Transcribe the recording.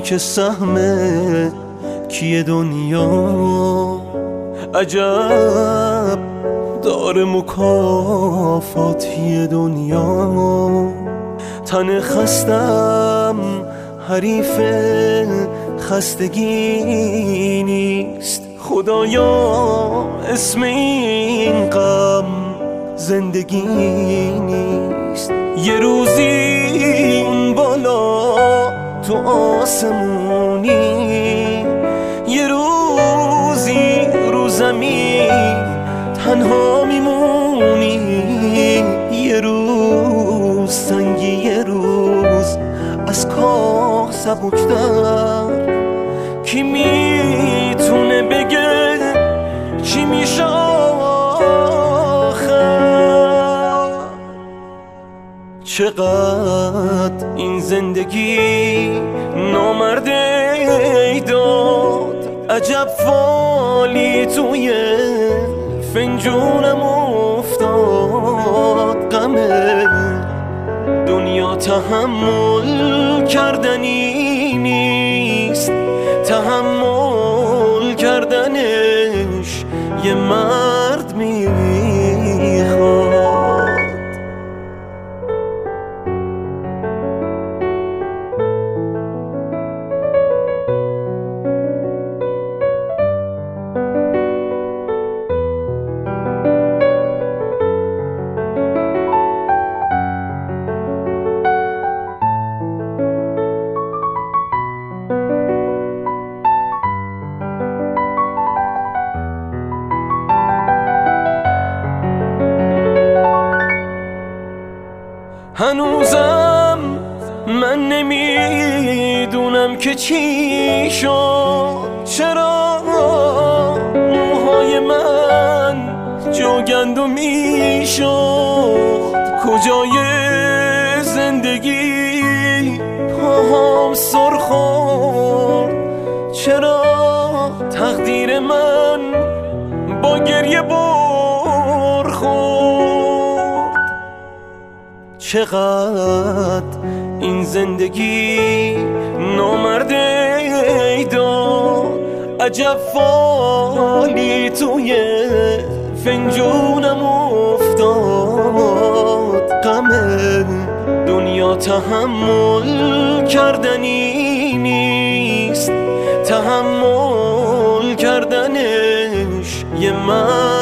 که سهمه کیه دنیا عجب داره مکافاتی دنیا. تن خستم حریف خستگی نیست، خدایا اسم این غم زندگی نیست. یه روزی اون بالا تو آسمونی، یه روزی رو زمین تنها میمونی، یه روز سنگی، یه روز از کاه سبکتر. کی میتونه بگه چی میشه آخر؟ چقدر این زندگی نامرده داد، عجب فالی توی فنجونم افتاد. غمه دنیا تحمل کردنی نیست، تحمل کردنش یه مرد میخواد. هنوزم من نمیدونم که چی شد، چرا موهای من جوگند و میشد. کجای زندگی پاهام سر خورد، چرا تقدیر من با گریه برخورد. چقدر این زندگی نامرده داد، عجب فالی توی فنجونم افتاد. غمه دنیا تحمل کردنی نیست، تحمل کردنش یه